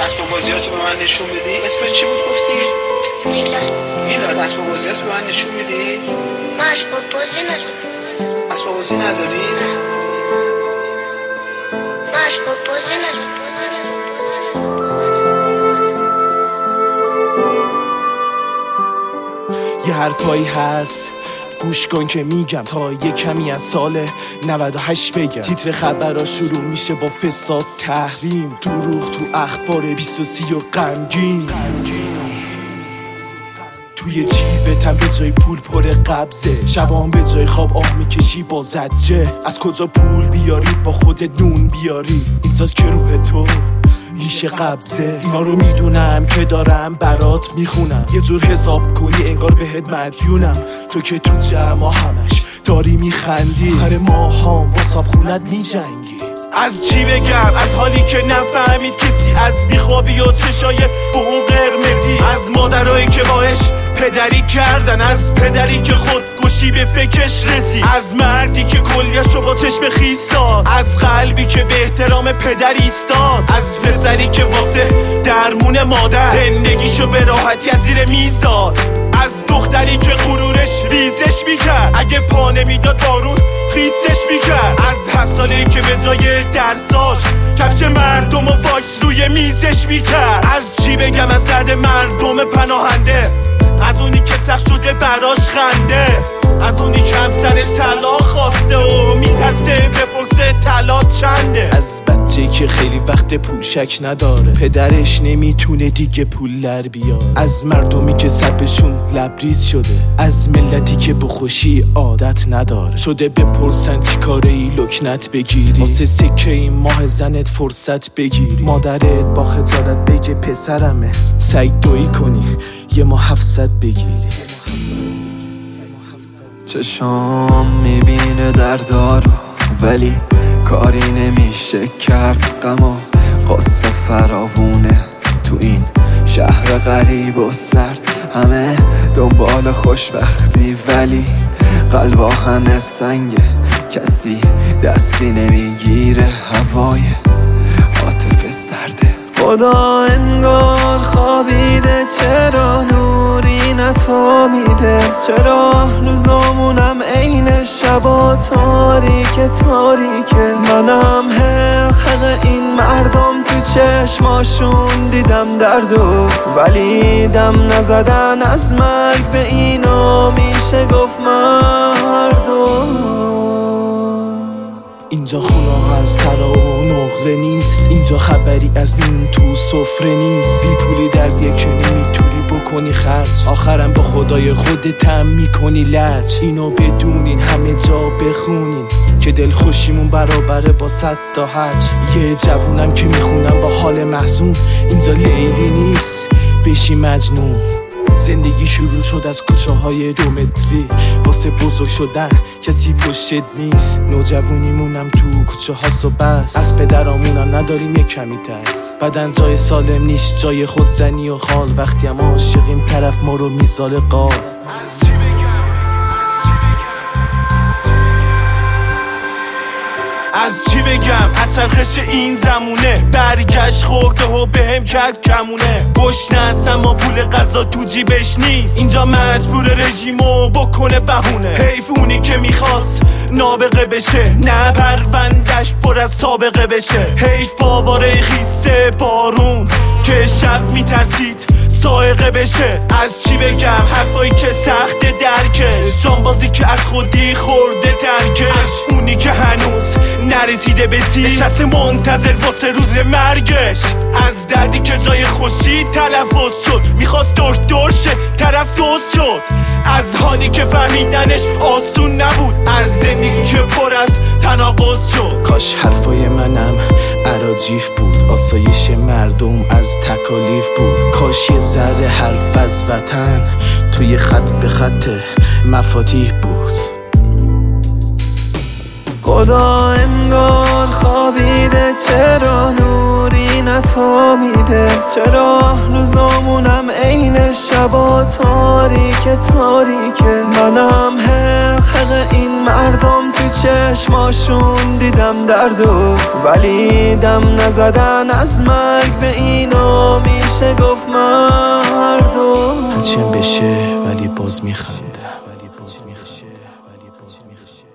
اسباب بازیاتو به من نشون بدی؟ اسمش چی بود گفتی؟ میلاد. اسباب بازیاتو به من نشون میدی؟ من اسباب بازی ندارم. اسباب بازی نداری؟ من اسباب بازی ندارم. یه حرفایی هست گوش کن که میگم تا یه کمی از سال 98 بگم. تیتر خبرها شروع میشه با فساد، تحریم، دروغ تو اخبار 23 و غمگین. توی جیبتم به جای پول پر قبضه، شبام به جای خواب آه میکشی با زجه. از کجا پول بیاری با خودت نون بیاری، اینجاست که روح تو میشه قبضه. اینا رو میدونم که دارم برات میخونم، یه جور حساب کنی انگار بهت مدیونم. تو که تو جمع همش داری میخندی، آخر ماهام با صابخونت میجنگی. از چی بگم؟ از حالی که نفهمید کسی، از بیخوابی و چشای اون قرمزی، از مادرایی که باش پدری کردن، از پدری که خودکشی به فکرش رسید، از مردی که کلیه‌شو با چشم خیس داد، از قلبی که به احترام پدر ایستاد، از پسری که واسه درمون مادر زندگیشو به راحتی از زیر میز داد، از دختری که غرورش ریزش میکرد اگه پا نمیداد بارون خیسش میکرد، از 7 ساله‌ای که به جای درساش کفش مردم و واکس روی میزش میکرد. از چی بگم؟ از درد مردم پناهنده، از اونی که سخت شده براش خنده، از اونی که همسرش طلاق خواسته و میترسه بپرسه طلاق چنده، از بچه‌ای که خیلی وقت پولشک نداره، پدرش نمیتونه دیگه پول در بیاره، از مردمی که سبشون لبریز شده، از ملتی که بخوشی عادت نداره، شده بپرسن چی کاره ای لکنت بگیری، واسه سکه این ماه زنت فرصت بگیری، مادرت با خجالت بگه پسرمه، سعی دویی کنی یه ما 700 بگیری. چشام میبینه دردارو ولی کاری نمیشه کرد، غم و غصه فراوونه تو این شهر غریب و سرد، همه دنبال خوشبختی ولی قلبا همه سنگه، کسی دستی نمیگیره، هوای عاطفه سرده. خدا انگار خوابیده، چرا نوری نتابیده، چرا روزامونم عین شبا تاریکه تاریکه، منم حق این مردم تو چشماشون دیدم دردو، ولی دم نزدن از مرگ به اینا میشه گفت مردم. اینجا خونه از طلا و نقره نیست، اینجا خبری از نون تو سفره نیست، بی پولی در یک نمیتونی بکنی خرج، آخرم با خدای خودت هم میکنی لج. اینو بدونین همه جا بخونین که دل خوشیمون برابره با 100 تا حج. یه جوونم که میخونم با حال محزون، اینجا لیلی نیست بشی مجنون. زندگی شروع شد از کوچه های 2 متری، واسه بزرگ شدن کسی پشت نیست، نوجوانیمونم تو کوچه هاست و بس، از پدرامونم نداریم یک کمی ترس، بدن جای سالم نیست، جای خودزنی و خال، وقتی هم عاشقیم طرف ما رو میذاره قال. از چی بگم؟ از چرخش این زمونه برگشت خورده و بهم کرد کمونه، گشنه اما پول غذا تو جیبش نیست، اینجا مجبور رژیمو بکنه بهونه، حیف اونی که میخواست نابغه بشه، نه پروندش پر از سابقه بشه، حیف باواره خیسه بارون که شب میترسید سائقه بشه. از چی بگم؟ حرفایی که سخت درکه، جانبازی که از خودی خورده ترکش، اونی که هنوز نرسیده به سی، نشسته منتظر واسه روز مرگش، از دردی که جای خوشی تلفظ شد، میخواست دکتر شه طرف دوست شد، از حالی که فهمیدنش آسون نبود، از زندگی که پر از تناقض شد. کاش حرفای منم اراجیف بود، آسایش مردم از تکالیف بود، کاش یه ذره حرف از وطن توی خط به خط مفاتیح بود. خدا انگار خوابیده، چرا نوری نتابیده، چرا روزامونم عین شبا تاریکه تاریکه، منم حق این مردم تو چشماشون دیدم دردو، ولی دم نزدن از مرگ به اینا چم بشه ولی باز میخندم.